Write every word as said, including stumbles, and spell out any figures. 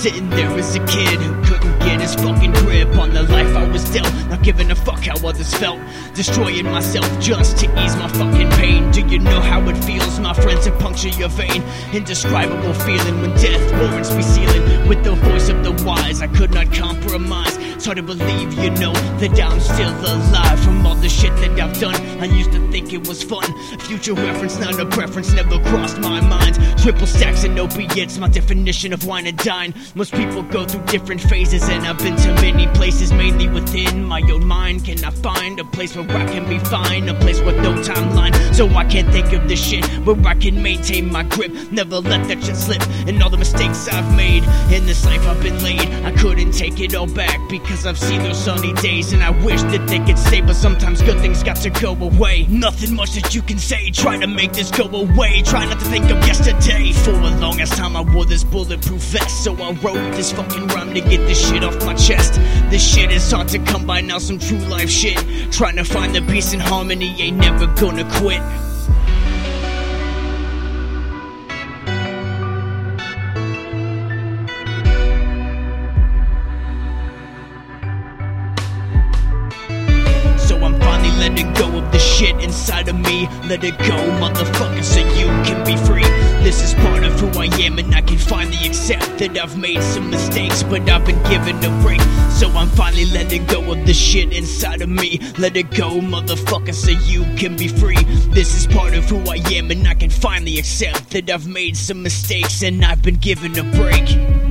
Sitting there as a kid who couldn't get his fucking grip on the life I was dealt, not giving a fuck how others felt, destroying myself just to ease my fucking pain. Do you know how it feels, my friend, to puncture your vein? Indescribable feeling when death warrants me sealing. With the voice of the wise, I could not compromise. It's hard to believe, you know, that I'm still alive. From all the shit that I've done, I used to think it was fun. Future reference, not a preference, never crossed my mind. Triple stacks and opiates, my definition of wine and dine. Most people go through different phases, and I've been to many places, mainly within my own mind. Can I find a place where I can be fine? A place with no timeline, so I can't think of the shit where I can maintain my grip, never let that shit slip. And all the mistakes I've made in this life I've been laid, I couldn't take it all back, because I've seen those sunny days, and I wish that they could stay, but sometimes good things got to go away. Nothing much that you can say, try to make this go away. Try not to think of yesterday. For a long ass time I wore this bulletproof vest, so I wrote this fucking rhyme to get this shit off my chest. This shit is hard to come by now, some true life shit. Trying to find the peace and harmony, ain't never gonna quit. So I'm finally letting go of the shit inside of me. Let it go, motherfucker, so you can be free. This is part of who I am, and I can finally accept that I've made some mistakes, but I've been given a break. So I'm finally letting go of the shit inside of me. Let it go, motherfucker, so you can be free. This is part of who I am, and I can finally accept that I've made some mistakes, and I've been given a break.